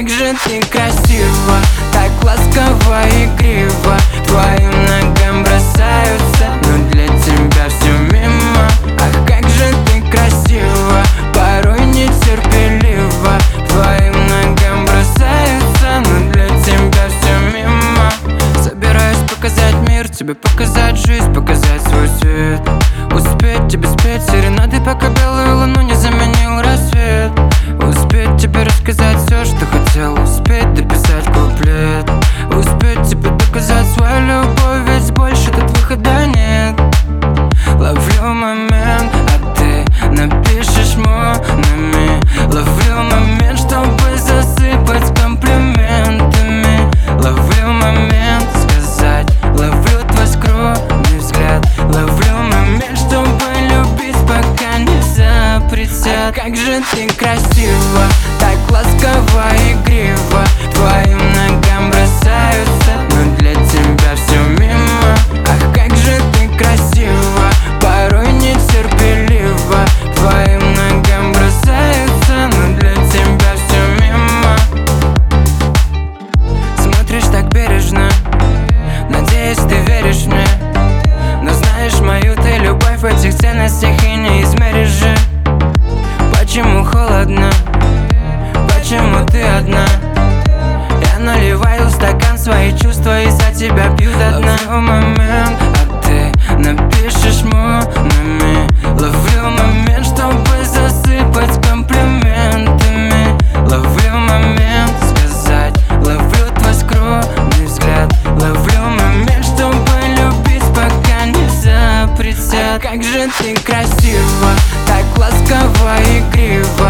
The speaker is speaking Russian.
как же ты красива, так ласково и игриво. Твоим ногам бросаются, но для тебя все мимо. Ах, как же ты красива, порой нетерпеливо. Твоим ногам бросаются, но для тебя все мимо. Собираюсь показать мир, тебе показать жизнь, показать свой свет. Успеть тебе спеть серенады, пока белую луну не заменил рассвет. Успеть тебе рассказать все, что хотел, успеть дописать куплет. Успеть тебе доказать свою любовь, ведь больше тут выхода нет. Ловлю момент, а ты напишешь монами. Ловлю момент, чтобы засыпать комплиментами. Ловлю момент сказать, ловлю твой скромный взгляд. Ловлю момент, чтобы любить, пока не запретят. А как же ты красива, так ласково и игриво. Твоим ногам бросаются, но для тебя все мимо. Ах, как же ты красива, порой нетерпеливо. Твоим ногам бросаются, но для тебя все мимо. Смотришь так бережно, надеюсь, ты веришь мне. Но знаешь, мою ты любовь в этих ценностях и не измеришь же. Почему холодно? Почему ты одна? Я наливаю в стакан свои чувства и за тебя пью до дна. Ловлю момент, а ты напишешь монами. Ловлю момент, чтобы засыпать комплиментами. Ловлю момент сказать, ловлю твой скромный взгляд. Ловлю момент, чтобы любить, пока не запретят. А как же ты красива, так ласково и игриво.